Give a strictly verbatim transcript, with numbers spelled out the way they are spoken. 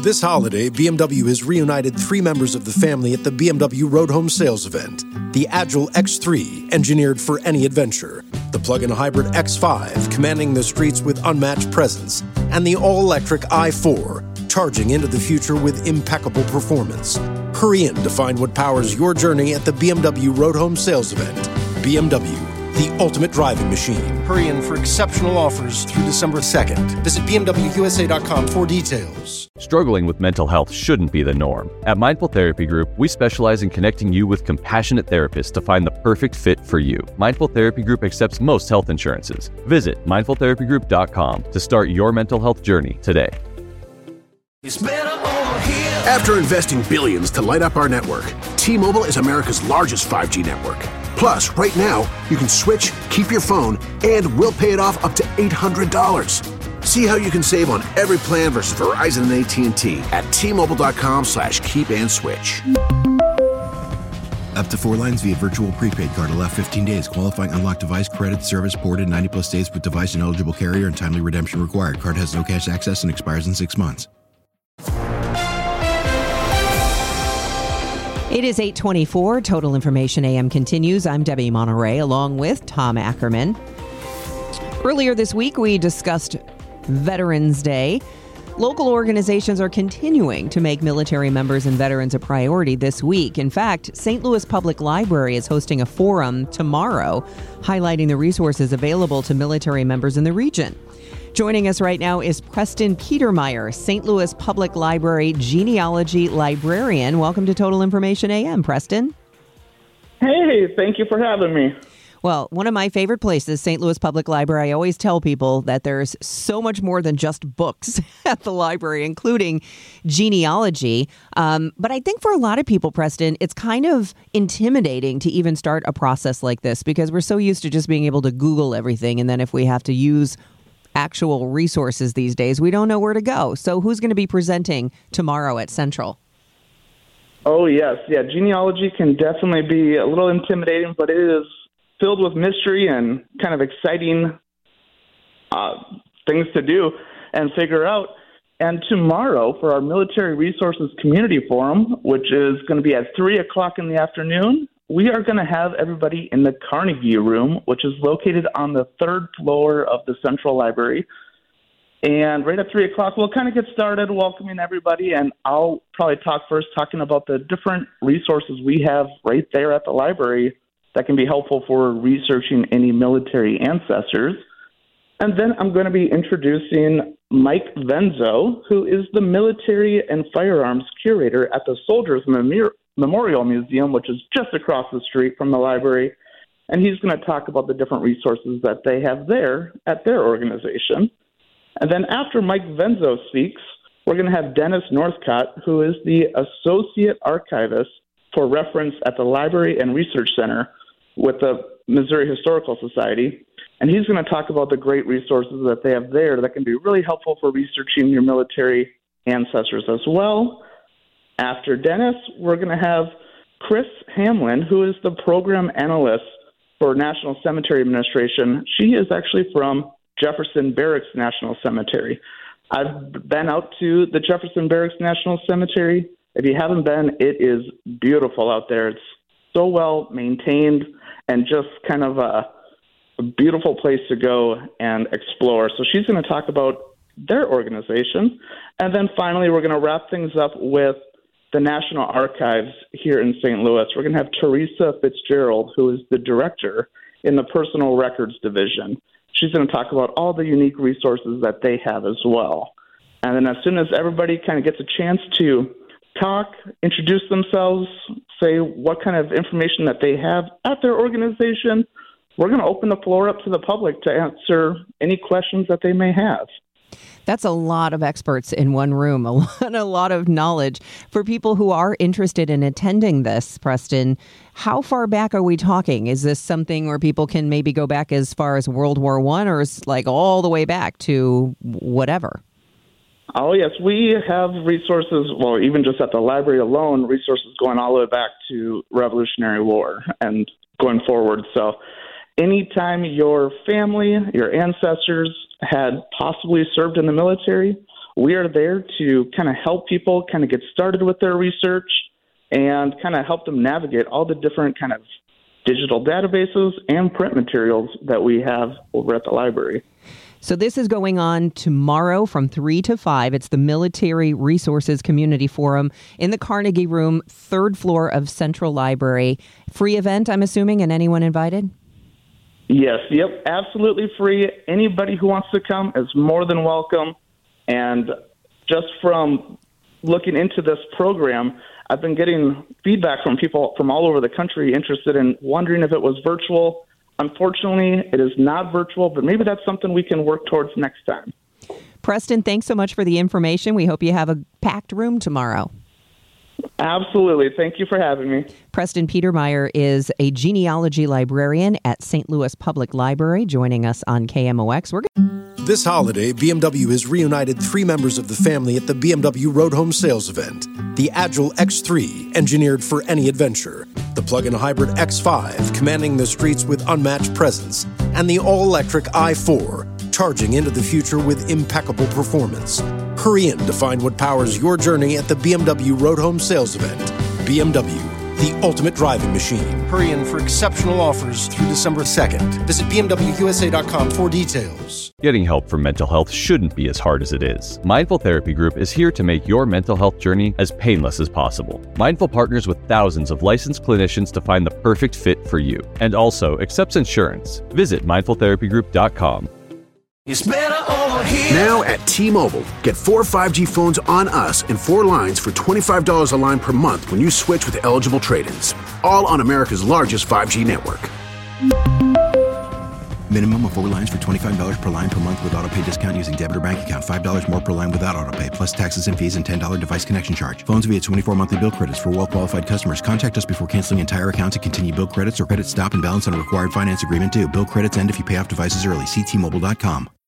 This holiday, B M W has reunited three members of the family at the B M W Road Home Sales event. The Agile X three, engineered for any adventure. The plug-in hybrid X five, commanding the streets with unmatched presence. And the all-electric i four, charging into the future with impeccable performance. Hurry in to find what powers your journey at the B M W Road Home Sales event. B M W, the ultimate driving machine. Hurry in for exceptional offers through December second. Visit B M W U S A dot com for details. Struggling with mental health shouldn't be the norm. At Mindful Therapy Group, we specialize in connecting you with compassionate therapists to find the perfect fit for you. Mindful Therapy Group accepts most health insurances. Visit mindful therapy group dot com to start your mental health journey today. After investing billions to light up our network, T-Mobile is America's largest five G network. Plus, right now, you can switch, keep your phone, and we'll pay it off up to eight hundred dollars. See how you can save on every plan versus Verizon and A T and T at T-Mobile.com slash keep and switch. Up to four lines via virtual prepaid card. Allow fifteen days. Qualifying unlocked device credit service ported ninety plus days with device and eligible carrier and timely redemption required. Card has no cash access and expires in six months. It is eight twenty-four. Total Information A M continues. I'm Debbie Monterey along with Tom Ackerman. Earlier this week, we discussed Veterans Day. Local organizations are continuing to make military members and veterans a priority this week. In fact, Saint Louis Public Library is hosting a forum tomorrow highlighting the resources available to military members in the region. Joining us right now is Preston Petermeyer, Saint Louis Public Library genealogy librarian. Welcome to Total Information A M, Preston. Hey, thank you for having me. Well, one of my favorite places, Saint Louis Public Library. I always tell people that there's so much more than just books at the library, including genealogy. Um, but I think for a lot of people, Preston, it's kind of intimidating to even start a process like this because we're so used to just being able to Google everything. And then if we have to use actual resources these days, we don't know where to go. So who's going to be presenting tomorrow at Central? Oh, yes. Yeah, genealogy can definitely be a little intimidating, but it is filled with mystery and kind of exciting uh, things to do and figure out. And tomorrow for our Military Resources Community Forum, which is going to be at three o'clock in the afternoon, we are going to have everybody in the Carnegie Room, which is located on the third floor of the Central Library. And right at three o'clock, we'll kind of get started welcoming everybody, and I'll probably talk first talking about the different resources we have right there at the library that can be helpful for researching any military ancestors. And then I'm going to be introducing Mike Venzo, who is the Military and Firearms Curator at the Soldiers Mem- Memorial Museum, which is just across the street from the library. And he's going to talk about the different resources that they have there at their organization. And then after Mike Venzo speaks, we're going to have Dennis Northcott, who is the Associate Archivist for Reference at the Library and Research Center with the Missouri Historical Society. And he's going to talk about the great resources that they have there that can be really helpful for researching your military ancestors as well. After Dennis, we're going to have Chris Hamlin, who is the Program Analyst for National Cemetery Administration. She is actually from Jefferson Barracks National Cemetery. I've been out to the Jefferson Barracks National Cemetery. If you haven't been, it is beautiful out there. It's so well maintained and just kind of a, a beautiful place to go and explore. So she's going to talk about their organization. And then finally, we're going to wrap things up with the National Archives here in Saint Louis. We're going to have Teresa Fitzgerald, who is the director in the Personal Records Division. She's going to talk about all the unique resources that they have as well. And then as soon as everybody kind of gets a chance to talk, introduce themselves, say what kind of information that they have at their organization, we're going to open the floor up to the public to answer any questions that they may have. That's a lot of experts in one room, a lot, a lot of knowledge. For people who are interested in attending this, Preston, how far back are we talking? Is this something where people can maybe go back as far as World War One, or is like all the way back to whatever? Oh, yes. We have resources, well, even just at the library alone, resources going all the way back to Revolutionary War and going forward. So anytime your family, your ancestors had possibly served in the military, we are there to kind of help people kind of get started with their research and kind of help them navigate all the different kind of digital databases and print materials that we have over at the library. So this is going on tomorrow from three to five. It's the Military Resources Community Forum in the Carnegie Room, third floor of Central Library. Free event, I'm assuming, and anyone invited? Yes, yep, absolutely free. Anybody who wants to come is more than welcome. And just from looking into this program, I've been getting feedback from people from all over the country interested in wondering if it was virtual. Unfortunately, it is not virtual, but maybe that's something we can work towards next time. Preston, thanks so much for the information. We hope you have a packed room tomorrow. Absolutely. Thank you for having me. Preston Petermeyer is a genealogy librarian at Saint Louis Public Library, joining us on K M O X. We're going This holiday, B M W has reunited three members of the family at the B M W Road Home Sales Event. The Agile X three, engineered for any adventure. The plug-in hybrid X five, commanding the streets with unmatched presence. And the all-electric i four, charging into the future with impeccable performance. Hurry in to find what powers your journey at the B M W Road Home Sales Event. B M W, the ultimate driving machine. Hurry in for exceptional offers through December second. Visit B M W U S A dot com for details. Getting help for mental health shouldn't be as hard as it is. Mindful Therapy Group is here to make your mental health journey as painless as possible. Mindful partners with thousands of licensed clinicians to find the perfect fit for you, and also accepts insurance. Visit mindful therapy group dot com. It's better over here. Now at T-Mobile, get four five G phones on us and four lines for twenty-five dollars a line per month when you switch with eligible trade-ins. All on America's largest five G network. Minimum of four lines for twenty-five dollars per line per month with autopay discount using debit or bank account. five dollars more per line without autopay, plus taxes and fees and ten dollars device connection charge. Phones via twenty-four monthly bill credits for well-qualified customers. Contact us before canceling entire account to continue bill credits or credit stop and balance on a required finance agreement due. Bill credits end if you pay off devices early. See T Mobile dot com.